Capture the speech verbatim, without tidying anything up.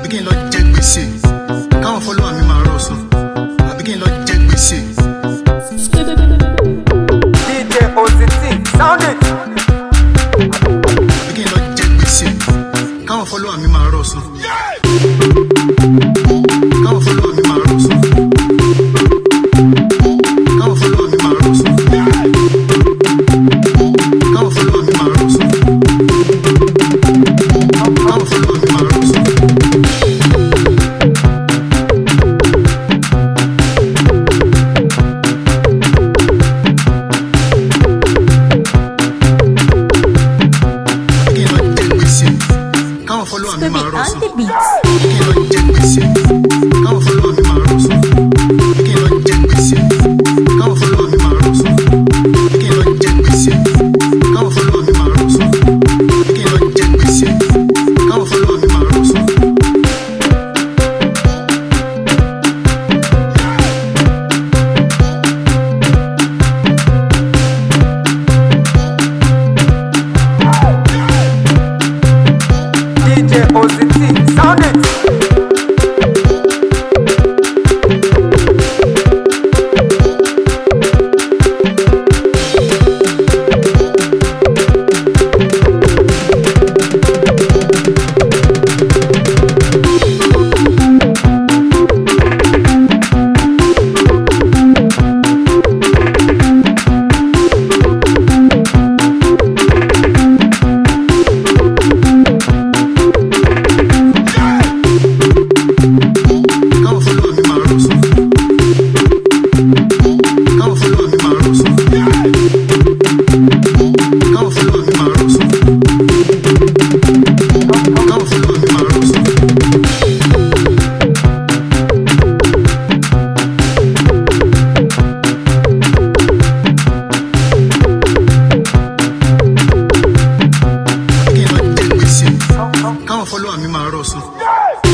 kí n lọ jẹ gbèsè káwọn follower mi máa rọ̀ sàn àbí kí n lọ jẹ gbèsè. D J Ozzy sound it. àbí kí n lọ jẹ gbèsè káwọn follower mi máa rọ̀ sàn káwọn follower mi máa rọ̀ sàn káwọn follower mi máa rọ̀ sàn káwọn follower mi máa rọ̀ sàn káwọn follower mi máa rọ̀ sàn. Káwọn follower mi máa rọ̀ sàn. Kí n lọ jẹ gbèsè. Káwọn follower mi máa rọ̀ sàn. Kí n lọ jẹ gbèsè. Káwọn follower mi máa rọ̀ sàn. Kí n lọ jẹ gbèsè. Káwọn follower mi máa rọ̀ sàn. Kí n lọ jẹ gbèsè. Káwọn follower mi máa rọ̀ sàn. D J Ozzy sound it. Káwọn follower mi máa rọ̀ sàn.